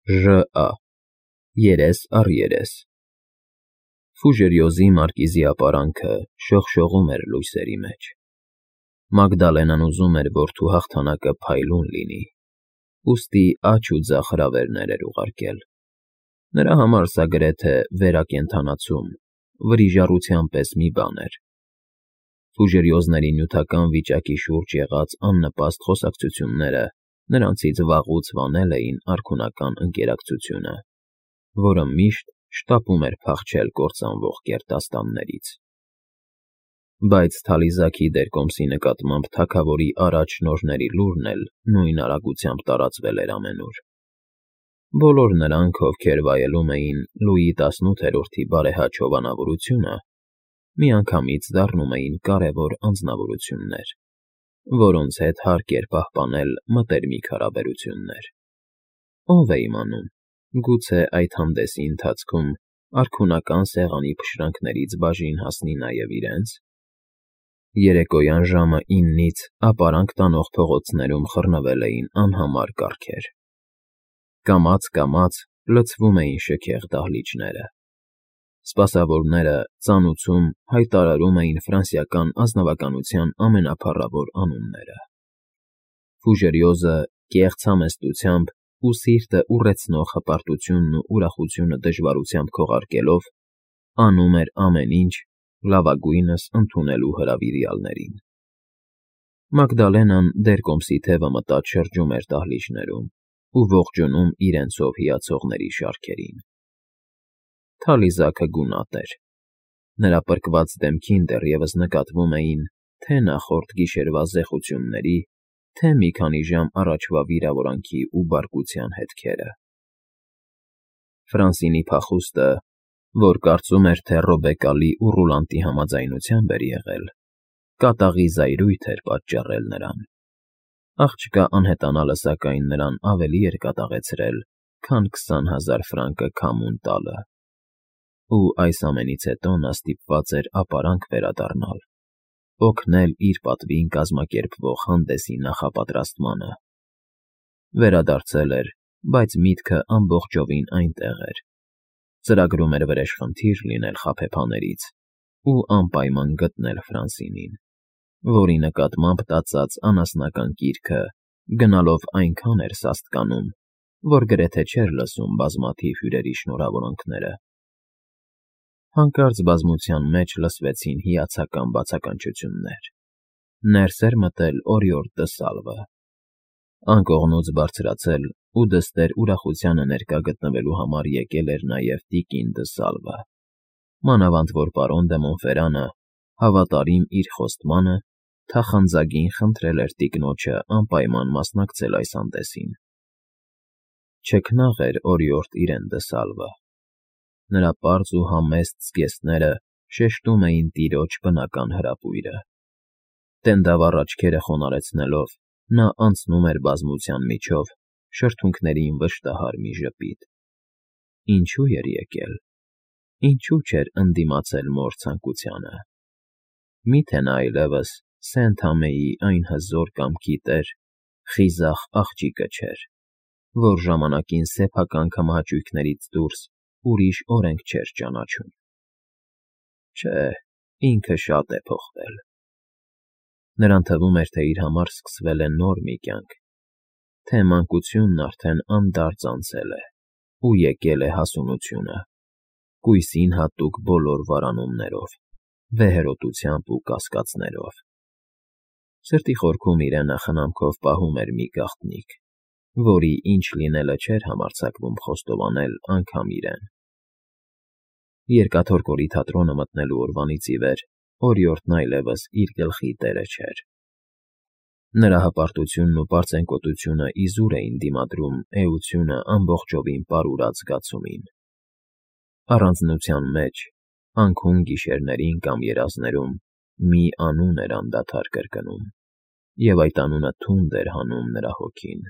ԺԱ երես առ երես Ֆուժերիոզի մարկիզի ապարանքը շողշողում էր լույսերի մեջ։ Մագդալենան ուզում էր որդու հաղթանակը փայլուն լինի, ուստի աջ ու ձախ հրավերներ էր ուղարկել։ Նրա համար սա գրեթե վերակենդանացում, վրիժառության պես մի բան էր։ Ֆուժերիոզների նյութական վիճակի շուրջ եղած աննպաստ խոսակցությունները նրանցից վաղուց վանել էին արքունական ընկերակցությունը, որը միշտ շտապում էր փախչել կործանվող կերտաստաններից։ Բայց Թալիզաքի դերկոմսի նկատմամբ թագավորի առաջ շնորհների լուրն էլ նույն արագությամբ տարածվել էր ամենուր։ Բոլոր նրանք, ովքեր վայելում էին Լուիի 18-րդի բարեհաճ հովանավորությունը, միանգամից դառնում էին կարևոր անձնավորություններ, որոնց հետ հարկ էր պահպանել մտերմիկ հարաբերություններ։ Ով է իմանում, գուցե այդ հանդեսի ընթացքում արքունական սեղանի փշրանքներից բաժին հասնի նաև իրենց։ Երեկոյան ժամը 9-ից ապարանք տանող փողոցներում խռնվել էին անհամար կառքեր։ Կամաց-կամաց լցվում էին շքեղ դահլիճները։ Սպասավորները ծանուցում հայտարարում էին ֆրանսիական ազնվականության ամենափառավոր անունները։ Ֆուժերիոզը կեղծ համեստությամբ ու սիրտը ուռեցնող հպարտությունն ու ուրախությունը դժվարությամբ քողարկելով անում էր ամեն ինչ լավագույնս ընդունելու հրավիրյալներին։ Մագդալենան դերկոմսի թևը մտած շրջում էր դահլիճներում ու ողջունում իրենցով հիացողների շարքերին։ Թալիզաքը գունատ էր։ Նրա պրկված դեմքին դեռևս նկատվում էին թե նախորդ գիշերվա զեղությունների, թե մի քանի ժամ առաջվա վիրավորանքի ու բարկության հետքերը։ Ֆրանսինի փախուստը, որ կարծում էր, թե Ռոբեկալի ու Ռուլանտի համաձայնությամբ էր եղել, կատաղի զայրույթ էր պատճառել նրան։ Աղջկա անհետանալը սակայն նրան ավելի էր կատաղեցրել, քան 20,000 ֆրանկը քամուն տալը։ Ու այս ամենից հետո նա ստիպված էր ապարանք վերադառնալ, օգնել իր պատվին կազմակերպվող հանդեսի նախապատրաստմանը։ Վերադարձել էր, բայց միտքը ամբողջովին այնտեղ էր։ Ծրագրում էր վրեժխնդիր լինել խաբեբաներից ու անպայման գտնել Ֆրանսինին, որի նկատմամբ տածած անասնական կիրքը գնալով այնքան էր սաստկանում, որ գրեթե չէր լսում բազմաթիվ հյուրերի շնորհավորանքները։ Հանկարծ բազմության մեջ լսվեցին հիացական բացականչություններ։ Ներս էր մտել Օրիորդ դը Սալվը։ Անկողնուց բարձրացել ու դստեր ուրախությանը ներկա գտնվելու համար եկել էր նաև տիկին դը Սալվը, մանավանդ որ պարոն դը Մոնֆերանը, հավատարիմ իր խոստմանը, թախանձագին խնդրել էր տիկնոջը անպայման մասնակցել այս հանդեսին։ Չքնաղ էր Օրիորդ իրեն դը Սալվը։ Նրա պարզ ու համեստ զգեստները շեշտում էին տիրոջ բնական հրապույրը։ Տենդավառ աչքերը խոնարհեցնելով, նա անցնում էր բազմության միջով, շրթունքներին վշտահար մի ժպիտ։ Ինչու էր եկել։ Ինչու չէր ընդդիմացել մոր ցանկությանը։ Միթե նա այլևս Սենթ-Համեի այն հզոր կամքի տեր, խիզախ աղջիկը չէր, որ ժամանակին սեփական քմահաճույքներից դուրս ուրիշ օրենք չէր ճանաչում։ Չէ, ինքը շատ է փոխվել։ Նրան թվում էր, թե իր համար սկսվել է նոր մի կյանք, թե մանկությունն արդեն անդարձ անցել է ու եկել է հասունությունը, կույսին հատուկ բոլոր վարանումներով, վեհերոտությամբ ու կասկածներով։ Սրտի խորքում իրենը խնամքով պահում էր մի գաղտնիք, որի ինչ լինելը չէր համարձակվում խոստովանել անգամ իրեն։ Երկաթորկորի թատրոնը մտնելու օրվանից ի վեր Օրիորդն այլևս իր գլխի տերը չէր։ Նրա հպարտությունն ու պարծենկոտությունը իզուր էին դիմադրում էությունը ամբողջովին պարուրած զգացումին։ Առանձնության մեջ, անքուն գիշերներին կամ երազներում մի անուն էր անդադար կրկնում, և այդ անունը թունդ էր հանում նրա հոգին։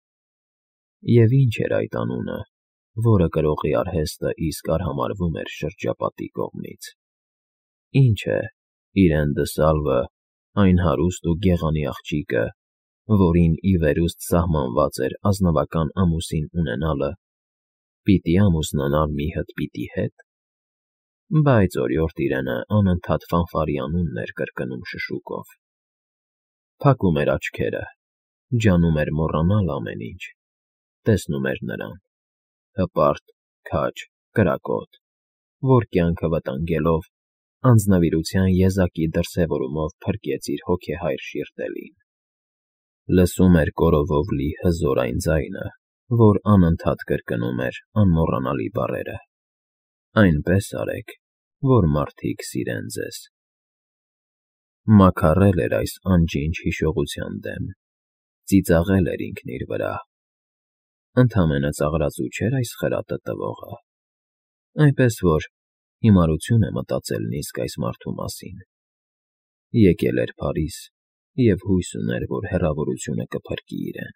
Եվ ինչ էր այդ անունը, որը կրողի արհեստը իսկ արհամարհվում էր շրջապատի կողմից։ Ինչ է իրեն դը Սալվը, այն հարուստ ու գեղանի աղջիկը, որին ի վերուստ սահմանված էր ազնվական ամուսին ունենալը Պիտի ամուսնանալ մի հտպիտի հետ, բայց օրիորդ իրենը անընդհատ Ֆանֆարի անունն էր կրկնում շշուկով, փակում էր աչքերը, ջանում էր մոռանալ ամեն ինչ, տեսնում էր նրան, հպարտ, քաջ, կրակոտ, որ կյանքը վտանգելով, անձնվիրության եզակի դրսևորումով փրկեց իր հոգեհայր շիրտելին։ Լսում էր կորովով լի հզոր այն ձայնը, որ անընդհատ կրկնում էր անմոռանալի բառերը. «Այնպես արեք, որ մարդիկ սիրեն ձեզ»։ Մաքարել էր այս անջինջ հիշողության դեմ, ծիծաղել էր ինքն իր վրա։ Ընդամենը ծաղրածու չէր այս խրատը տվողը, այնպես որ հիմարություն է մտածել նիսկ այս մարդու մասին։ Եկել էր Փարիզ և հույս ուներ, որ հեռավորությունը կփրկի իրեն։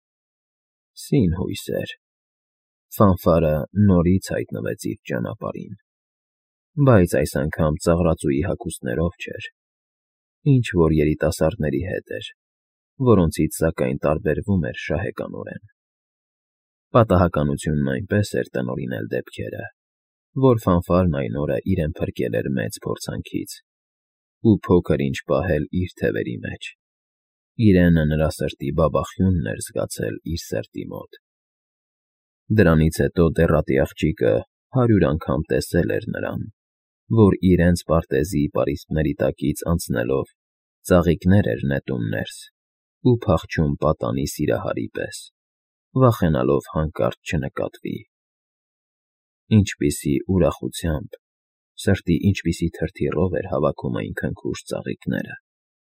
Սին հույսեր։ Ֆանֆարը նորից հայտնվեց իր ճանապարհին, բայց այս անգամ ծաղրածուի հագուստներով չէր, ինչ֊որ երիտասարդների հետ էր, որոնցից սակայն տարբերվում էր շահեկանորեն։ Պատահականությունն այնպես էր տնօրինել դեպքերը, որ Ֆանֆարն այն օրը իրեն փրկել էր մեծ փորձանքից ու փոքր-ինչ պահել իր թևերի մեջ։ Իրենը նրա սրտի բաբախյունն էր զգացել իր սրտի մոտ։ Դրանից հետո դեռատի աղջիկը 100 անգամ տեսել էր նրան, որ իրենց պարտեզի պարիսպների տակից անցնելով ծաղիկներ էր նետում ներս ու փախչում պատանի սիրահարի պես, վախենալով հանկարծ չնկատվի։ Ինչպիսի ուրախությամբ, սրտի ինչպիսի թրթիռով էր հավաքում այն քնքուշ ծաղիկները։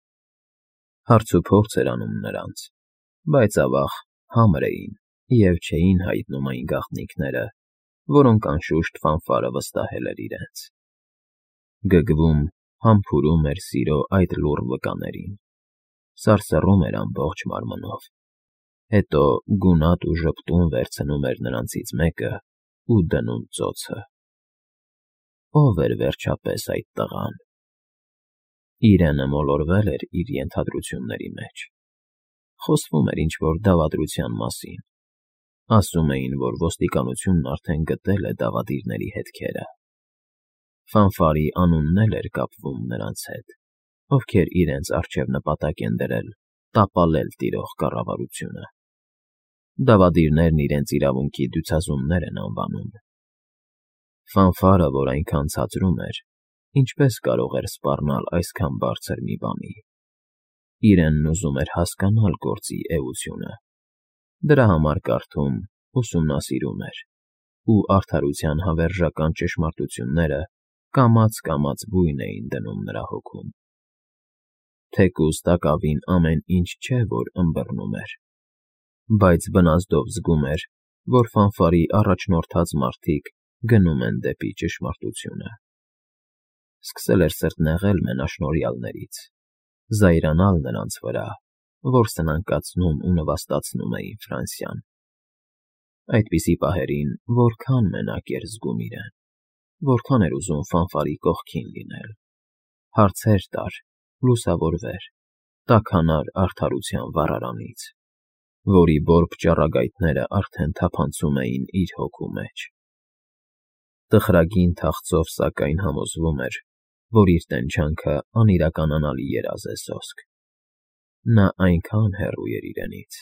Հարցուփորձ էր անում նրանց, բայց ավաղ համր էին և չէին հայտնում այն գաղտնիքները, որոնք անշուշտ Ֆանֆարը վստահել էր իրենց։ Գգվում, համբուրում էր սիրո այդ լուռ վկաներին, սարսռում էր ամբողջ մարմնով, հետո գունատ ու ժպտուն վերցնում էր նրանցից մեկը ու դնում ծոցը։ Ո՞վ էր վերջապես այդ տղան։ Իրենը մոլորվել էր իր ենթադրությունների մեջ։ Խոսվում էր ինչ-որ դավադրության մասին։ Ասում էին, որ ոստիկանությունն արդեն գտել է դավադիրների հետքերը։ Ֆանֆարի անունն էլ էր կապվում նրանց հետ, ովքեր իրենց առջև նպատակ են դրել տապալել տիրող կառավարությունը։ Դավադիրներն իրենց իրավունքի դյուցազումներ են անվանում։ Ֆանֆարը, որ այնքան ցածրում էր, ինչպես կարող էր սպառնալ այսքան բարձր մի բանի։ Իրենն ուզում էր հասկանալ գործի էությունը։ Դրա համար կարդում, ուսումնասիրում էր, ու արդարության հավերժական ճշմարտությունները կամաց բույն էին դնում նրա հոգում։ Թեկուզ տակավին ամեն ինչ չէ, որ ըմբռնում էր, բայց բնազդով զգում էր, որ Ֆանֆարի առաջնորդած մարդիկ գնում են դեպի ճշմարտությունը։ Սկսել էր սրտնեղել մենաշնորհյալներից, զայրանալ նրանց վրա, որ սնանկացնում ու նվաստացնում էին Ֆրանսիան։ Այդպիսի պահերին որքան մենակ էր զգում իրեն, որքան էր ուզում Ֆանֆարի կողքին լինել, հարցեր տար, լուսավորվեր, տաքանար արդարության վառարանից, որի բորբ ճառագայթները արդեն թափանցում էին իր հոգու մեջ։ Տխրագին թախծով սակայն համոզվում էր, որ իր տենչանքը անիրականանալի երազ է սոսկ։ Նա այնքան հեռու էր իրենից։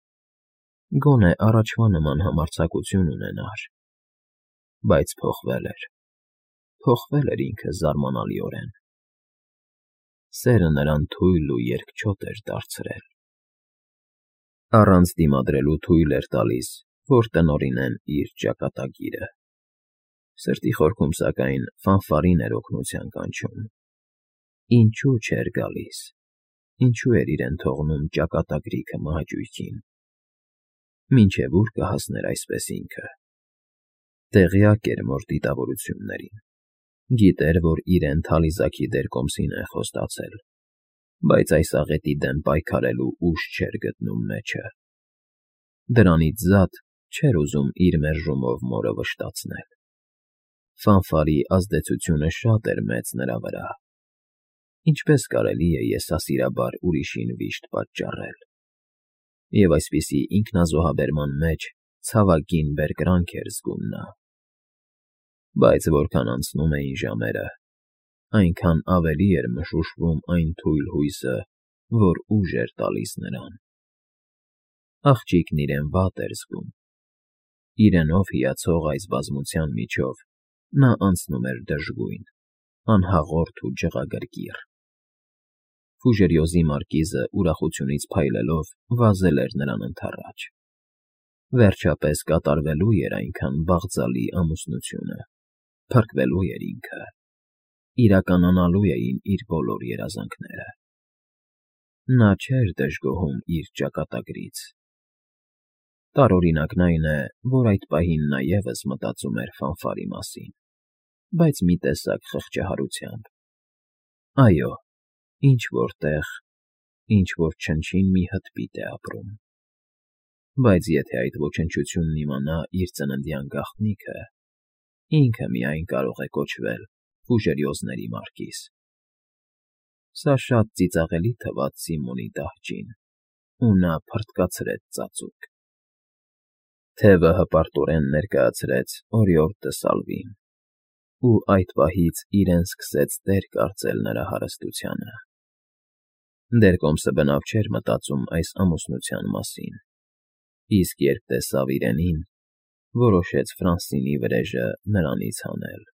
Գոնե առաջվա նման համարձակություն ունենար, բայց փոխվել էր ինքը զարմանալիորեն։ Սերը նրան թույլ ու երկչոտ էր դարձրել։ Առանց դիմադրելու թույլ էր տալիս, որ տնօրինեն իր ճակատագիրը։ Սրտի խորքում, սակայն, Ֆանֆարին էր օգնության կանչում։ Ինչու չէր գալիս, ինչու էր իրեն թողնում ճակատագրիքը մահաճույքին։ Մինչև ուր կհասներ այսպես ինքը։ Տեղյակ էր մոր դիտավորություններին, գիտեր, որ իրեն թալիզաքի դերկոմսին է խոստացել, բայց այս աղետի դեմ պայքարելու ուժ չէր գտնում մեջը։ Դրանից զատ չէր ուզում իր մերժումով մորը վշտացնել։ Ֆանֆարի ազդեցությունը շատ էր մեծ նրա վրա։ Ինչպես կարելի է եսասիրաբար ուրիշին վիշտ պատճառել։ Եվ այսպիսի ինքնազոհաբերման մեջ ցավագին բերկրանք էր զգում նա։ Բայց որքան անցնում էին ժամերը, այնքան ավելի էր մշուշվում այն թույլ հույսը, որ ուժ էր տալիս նրան։ Աղջիկն իրեն վատ էր զգում։ Իրենով հիացող այս բազմության միջով նա անցնում էր դժգույն, անհաղորդ ու ջղագրգիռ։ Ֆուժերիոզի մարկիզը ուրախությունից փայլելով վազել էր նրան ընդառաջ։ Վերջապես կատարվելու էր այնքան բաղձալի ամուսնությունը, փրկվելու էր ինքը, իրականանալու էին իր բոլոր երազանքները։ Նա չէր դժգոհում իր ճակատագրից։ Տարօրինակն այն է, որ այդ պահին նա ևս մտածում էր ֆանֆարի մասին, բայց մի տեսակ խղճահարությամբ։ Այո, ինչ֊որ տեղ, ինչ֊որ չնչին մի հտպիտ է ապրում։ Բայց եթե այդ ոչնչությունն իմանա իր ծննդյան գաղտնիքը, ինքը միայն կարող է կոչվել Ֆուժերիոզների մարկիզ։ Սա շատ ծիծաղելի թվաց Սիմոնի դահճին, ու նա փռթկացրեց ծածուկ։ Թևը հպարտորեն ներկայացրեց օրիորդ Սալվին, ու այդ պահից իրեն սկսեց տեր կարծել նրա հարստությանը։ Դերկոմսը բնավ չէր մտածում այս ամուսնության մասին, իսկ երբ տեսավ իրենին, որոշեց Ֆրանսինի վրեժը նրանից հանել։